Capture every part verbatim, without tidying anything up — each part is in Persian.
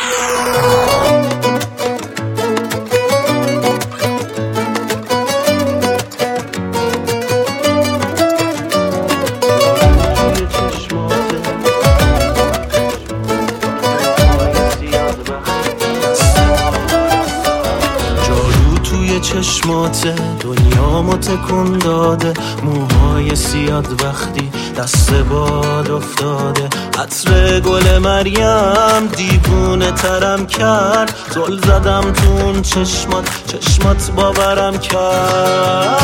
چشمات دنیامو تکون داده، موهای سیاد وقتی دست باد افتاده، عطر گل مریم دیوونه ترم کرد، زل زدم تو اون چشمات، چشمات باورم کرد.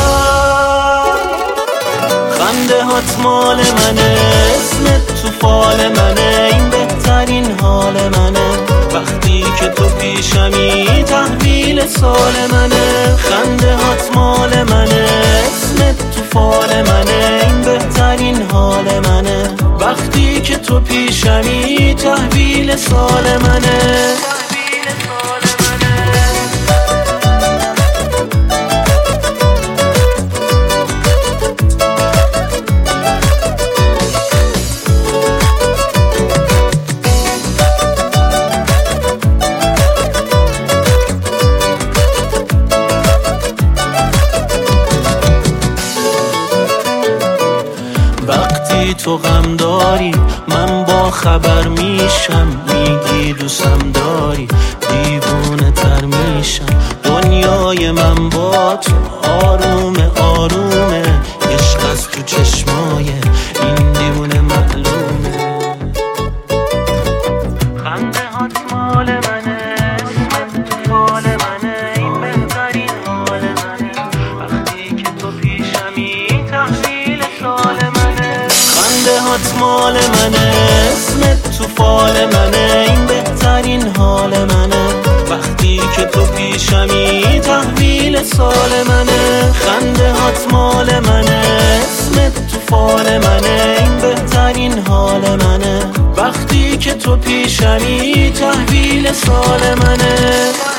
خنده هات مال منه، اسمت تو فال منه، این بهترین حال منه، وقتی که تو پیشمی تحویل سال منه. خنده هات مال منه، اسمت تو فال منه، این بهترین حال منه، وقتی که تو پیشمی تحویل سال منه. تو غم داری من با خبر میشم، میگی دوستم داری دیوونه تر میشم. دنیای من با تو آرومه آرومه، عشق از تو چشمای این دیوونه معلومه. خنده هات مال منه، اسمت تو فال منه، این بهترین حال منه، وقتی که تو پیشمی تحویل سال منه. خنده هات مال منه، اسمت تو فال منه، این بهترین حال منه، وقتی که تو پیشمی تحویل سال منه. خنده هات مال منه، اسمت تو فال منه، این بهترین حال منه، وقتی که تو پیشمی تحویل سال منه.